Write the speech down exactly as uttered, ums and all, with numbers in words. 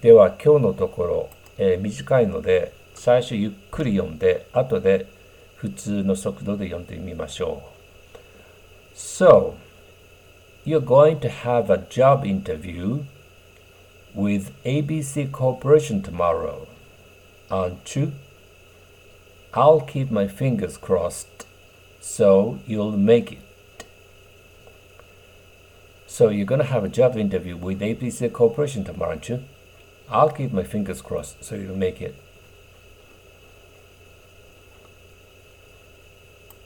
では今日のところ、えー短いので最初ゆっくり読んで後で普通の速度で読んでみましょう。So, you're going to have a job interview with A B C Corporation tomorrow, aren't you? I'll keep my fingers crossed so you'll make it. So you're going to have a job interview with A B C Corporation tomorrow, aren't you? I'll keep my fingers crossed so you'll make it.